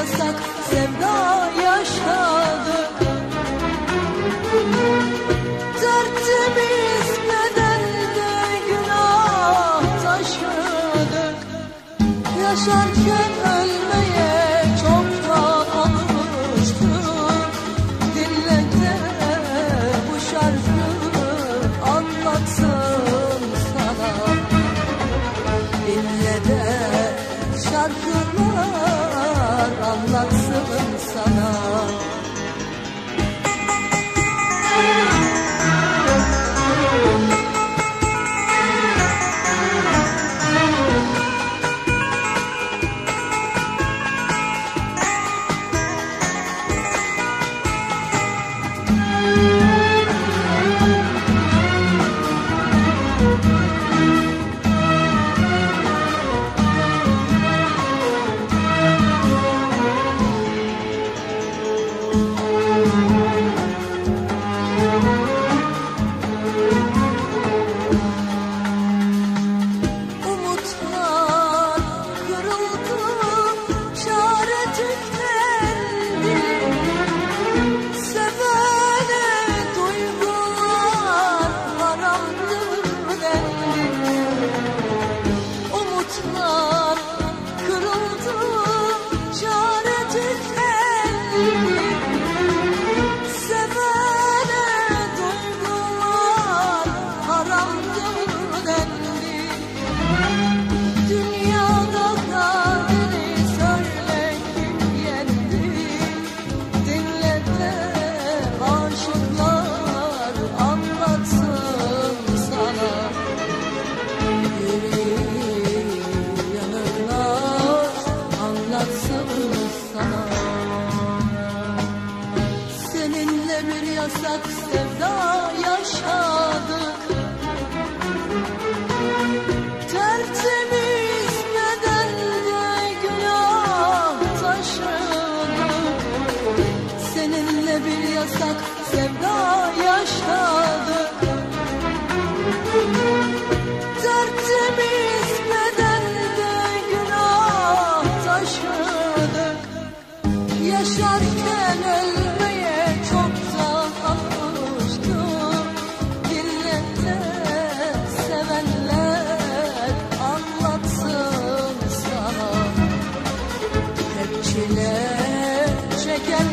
yasak sevda yaşadık. Tertemiz bedende günah taşıdık. Yaşarken ölmeye çoktan alıştık. Dinle de bu şarkı anlatsın sana. Dinle de şarkılar anlatsın sana. Seninle bir yasak sevda yaşadık. Tertemiz bedende günah taşıdık. Seninle bir yasak sevda yaşadık. Tertemiz bedende günah taşıdık. Yaşarken ölmeye çoktan alıştık. Dinle de sevenler anlatsın sana. Hep çile çeken